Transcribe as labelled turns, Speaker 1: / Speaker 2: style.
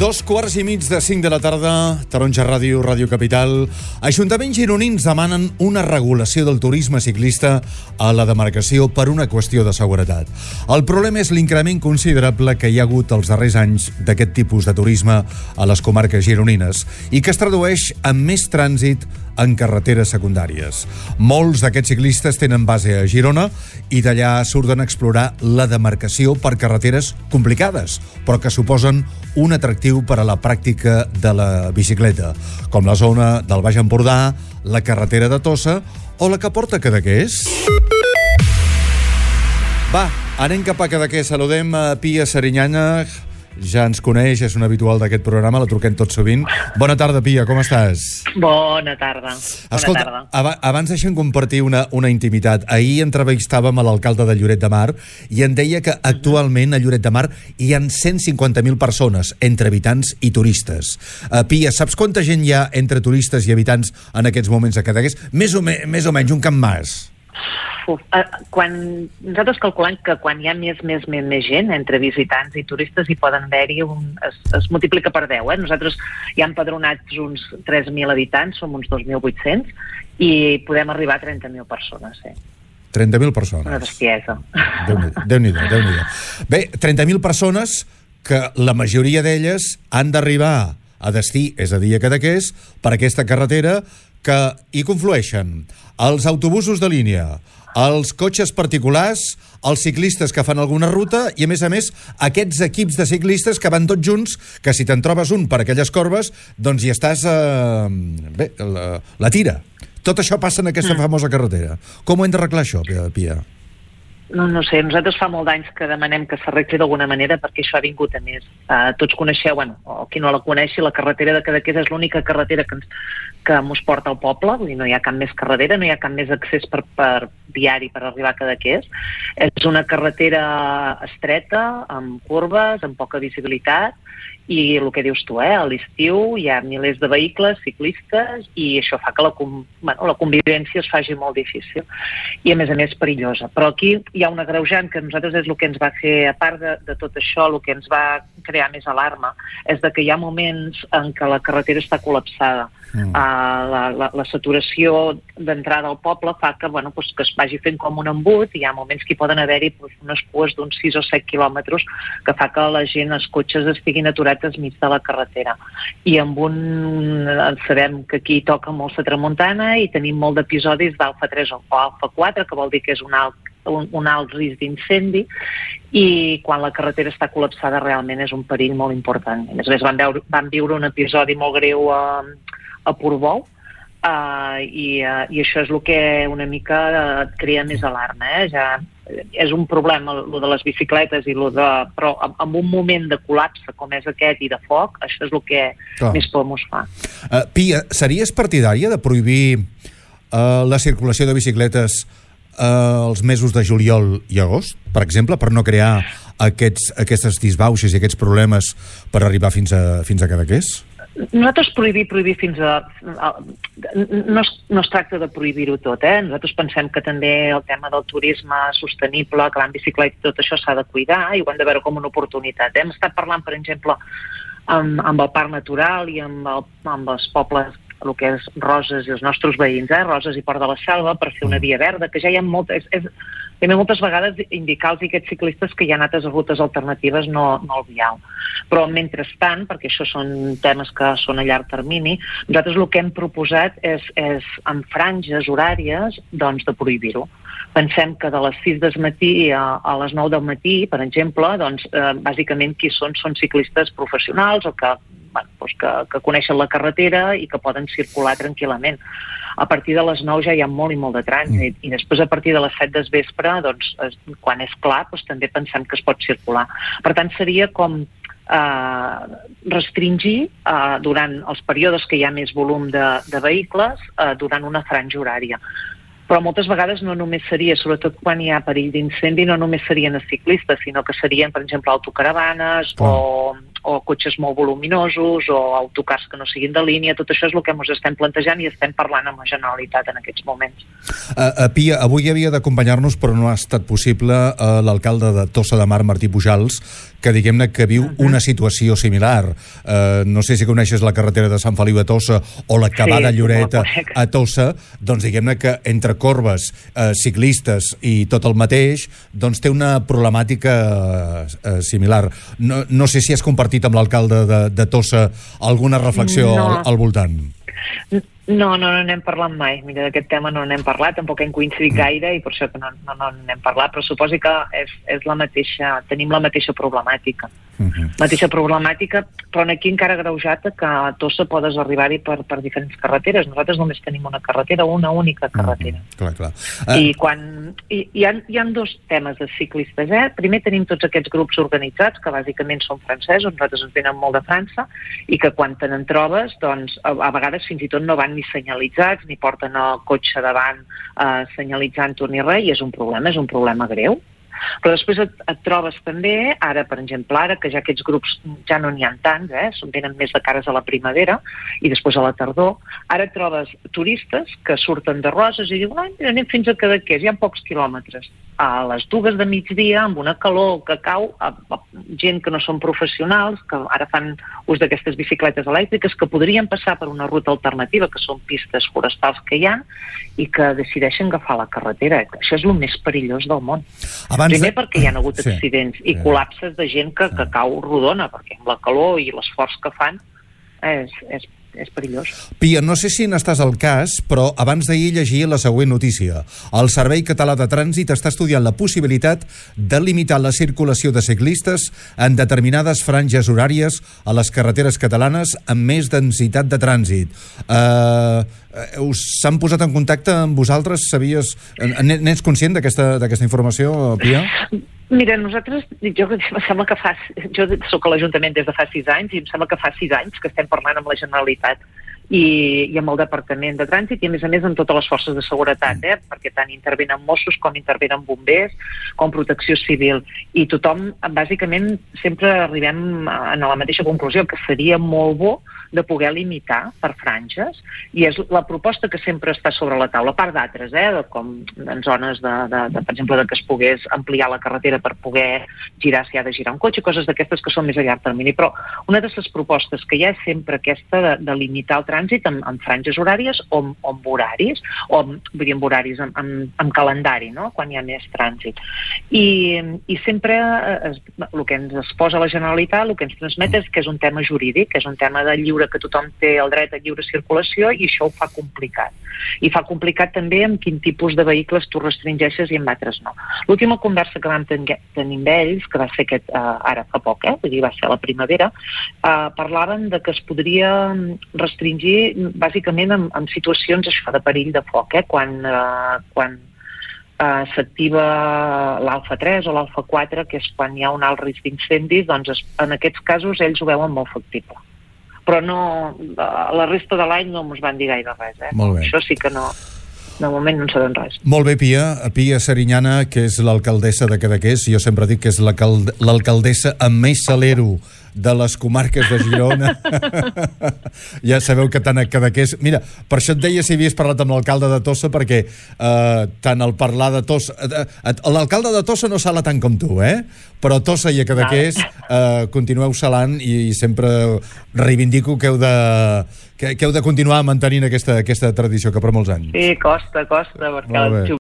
Speaker 1: 2:15 de la tarda, Taronja Ràdio, Ràdio Capital. Ajuntaments gironins demanen una regulació del turisme ciclista a la demarcació per una qüestió de seguretat. El problema és l'increment considerable que hi ha hagut els darrers anys d'aquest tipus de turisme a les comarques gironines i que es tradueix en més trànsit en carreteres secundàries. Molts d'aquests ciclistes tenen base a Girona i d'allà surten a explorar la demarcació per carreteres complicades, però que suposen un atractiu per a la pràctica de la bicicleta, com la zona del Baix Empordà, la carretera de Tossa o la que porta a Cadaqués. Va, anem cap a Cadaqués. Saludem a Pia Serinyana. Ja ens coneix, és un habitual d'aquest programa, la truquem tot sovint. Bona tarda, Pia, com estàs?
Speaker 2: Bona tarda.
Speaker 1: Escolta, abans deixem compartir una intimitat. Ahir entrevistàvem a l'alcalde de Lloret de Mar i em deia que actualment a Lloret de Mar hi ha 150.000 persones, entre habitants i turistes. Pia, saps quanta gent hi ha entre turistes i habitants en aquests moments a Cadaqués? Més o menys, un camp mas.
Speaker 2: Nosaltres calculem que quan hi ha més gent entre visitants i turistes hi poden haver-hi es multiplica per 10. Nosaltres hi ha empadronats uns 3.000 habitants, som uns 2.800 i podem arribar a 30.000 persones.
Speaker 1: 30.000 persones.
Speaker 2: Una bestiesa.
Speaker 1: Déu-n'hi-do. Bé, 30.000 persones que la majoria d'elles han d'arribar a destí, és a dir, a Cadaqués, per aquesta carretera que hi conflueixen els autobusos de línia, els cotxes particulars, els ciclistes que fan alguna ruta i, a més, aquests equips de ciclistes que van tots junts, que si te'n trobes un per aquelles corbes, doncs hi estàs... Bé, la tira. Tot això passa en aquesta famosa carretera. Com ho hem d'arreglar, això, Pia?
Speaker 2: No sé, nosaltres fa molt d'anys que demanem que s'arregli d'alguna manera perquè això ha vingut a més. Tots coneixeu, o qui no la coneixi, la carretera de Cadaqués és l'única carretera que ens porta al poble, vull dir, no hi ha cap més carretera, no hi ha cap més accés per viari per arribar a Cadaqués. És una carretera estreta, amb curves, amb poca visibilitat, i el que dius tu, a l'estiu hi ha milers de vehicles, ciclistes, i això fa que la convivència es faci molt difícil i, a més, perillosa. Però aquí hi ha un agreujant que nosaltres és el que ens va fer, a part de tot això, el que ens va crear més alarma, és que hi ha moments en què la carretera està col·lapsada. La saturació d'entrada al poble fa que es vagi fent com un embut i hi ha moments que hi poden haver-hi unes cues d'uns 6 o 7 quilòmetres que fa que la gent, els cotxes estiguin aturats al mig de la carretera. I sabem que aquí toca molt la tramuntana i tenim molt d'episodis d'alfa 3 o alfa 4, que vol dir que és un alt risc d'incendi, i quan la carretera està col·lapsada realment és un perill molt important. A més, vam viure un episodi molt greu a Portbou, i això és el que una mica crea més alarma. Ja és un problema el de les bicicletes però en un moment de col·lapse com és aquest i de foc, això és el que més por mos fa.
Speaker 1: Pia, series partidària de prohibir la circulació de bicicletes els mesos de juliol i agost, per exemple, per no crear aquestes disbauxes i aquests problemes per arribar fins a Cadaqués?
Speaker 2: Nosaltres prohibir fins a... No es tracta de prohibir-ho tot, Nosaltres pensem que també el tema del turisme sostenible, que va en bicicleta i tot això s'ha de cuidar i ho hem de veure com una oportunitat. Hem estat parlant, per exemple, amb el Parc Natural i amb els pobles, el que és Roses i els nostres veïns, Roses i Port de la Selva, per fer una via verda, que ja hi ha moltes vegades indicar-los a aquests ciclistes que hi ha altres rutes alternatives, no el vial. Però mentrestant, perquè això són temes que són a llarg termini, nosaltres el que hem proposat és en franges horàries de prohibir-ho. Pensem que de les 6 del matí a les 9 del matí, per exemple, bàsicament qui són ciclistes professionals o que coneixen la carretera i que poden circular tranquil·lament. A partir de les 9 ja hi ha molt i molt de trànsit i després a partir de les 7 del vespre, quan és clar, també pensem que es pot circular. Per tant, seria com restringir durant els períodes que hi ha més volum de vehicles durant una franja horària. Però moltes vegades no només seria, sobretot quan hi ha perill d'incendi, no només serien els ciclistes, sinó que serien, per exemple, autocaravanes o o cotxes molt voluminosos o autocars que no siguin de línia. Tot això és el que ens estem plantejant i estem parlant amb la Generalitat en aquests moments.
Speaker 1: Pia, avui havia d'acompanyar-nos, però no ha estat possible, l'alcalde de Tossa de Mar, Martí Pujals, que diguem-ne que viu una situació similar. No sé si coneixes la carretera de Sant Feliu a Tossa o la que va de Lloret a Tossa, doncs diguem-ne que entre corbes, ciclistes i tot el mateix, doncs té una problemàtica similar. No sé si has compartit amb l'alcalde de Tossa alguna reflexió al voltant.
Speaker 2: No n'hem parlat mai. Mira, d'aquest tema no n'hem parlat, tampoc hem coincidit gaire i per això que no n'hem parlat, però suposo que tenim la mateixa problemàtica. Mateixa problemàtica, però aquí encara agreujat que a Tossa podes arribar-hi per diferents carreteres. Nosaltres només tenim una carretera, una única carretera.
Speaker 1: Clar.
Speaker 2: I hi ha dos temes de ciclistes. Primer tenim tots aquests grups organitzats, que bàsicament són francesos, nosaltres ens venen molt de França, i que quan te n'en trobes, doncs, a vegades fins i tot no van ni senyalitzats, ni porten el cotxe davant senyalitzant-ho ni res, i és un problema greu. Però després et trobes també, ara per exemple, que ja aquests grups ja no n'hi ha tants, venen més de cares a la primavera i després a la tardor, ara et trobes turistes que surten de Roses i diuen, anem fins a Cadaqués, hi ha pocs quilòmetres. A les 2 de migdia, amb una calor que cau, gent que no són professionals, que ara fan ús d'aquestes bicicletes elèctriques, que podrien passar per una ruta alternativa, que són pistes forestals que hi ha, i que decideixen agafar la carretera. Això és el més perillós del món. Primer perquè hi ha hagut accidents i col·lapses de gent que cau rodona, perquè amb la calor i l'esforç que fan és perillós.
Speaker 1: Pia, no sé si n'estàs al cas, però abans d'ahir llegia la següent notícia. El Servei Català de Trànsit està estudiant la possibilitat de limitar la circulació de ciclistes en determinades franges horàries a les carreteres catalanes amb més densitat de trànsit. S'han posat en contacte amb vosaltres? N'ets conscient d'aquesta informació, Pia?
Speaker 2: Mira, nosaltres, jo soc a l'Ajuntament des de fa 6 anys i em sembla que fa 6 anys que estem parlant amb la Generalitat i amb el Departament de Trànsit i a més amb totes les forces de seguretat, perquè tant intervenen Mossos com intervenen bombers, com Protecció Civil, i tothom, bàsicament, sempre arribem a la mateixa conclusió, que seria molt bo de poder limitar per franges, i és la proposta que sempre està sobre la taula, a part d'altres, com en zones, per exemple, que es pogués ampliar la carretera per poder girar si ha de girar un cotxe, coses d'aquestes que són més a llarg termini. Però una de les propostes que hi ha és sempre aquesta de limitar el trànsit amb franges horàries o amb horaris, o vull dir, amb horaris amb calendari, no?, quan hi ha més trànsit. I sempre el que ens posa la Generalitat, el que ens transmet és que és un tema jurídic, que és un tema de lliure, que tothom té el dret a lliure circulació, i això ho fa complicat. I fa complicat també amb quin tipus de vehicles tu restringeixes i amb altres no. L'última conversa que vam tenir amb ells, que va ser ara fa poc, vull dir, va ser a la primavera, parlaven de que es podria restringir bàsicament en situacions de perill de foc, quan s'activa l'alfa 3 o l'alfa 4, que és quan hi ha un alt risc d'incendis, doncs en aquests casos ells ho veuen molt factible. Però la resta de l'any no ens van dir gaire res.
Speaker 1: Molt bé.
Speaker 2: Això sí que no, de moment no en sabem res.
Speaker 1: Molt bé, Pia Serinyana, que és l'alcaldessa de Cadaqués. Jo sempre dic que és l'alcaldessa amb més salero de les comarques de Girona. Ja sabeu que tant a Cadaqués... Mira, per això et deia si havies parlat amb l'alcalde de Tossa, perquè tant al parlar de Tossa... L'alcalde de Tossa no sala tant com tu, però a Tossa i a Cadaqués continueu salant i sempre reivindico que heu de continuar mantenint aquesta tradició que per molts anys.
Speaker 2: Sí, costa, perquè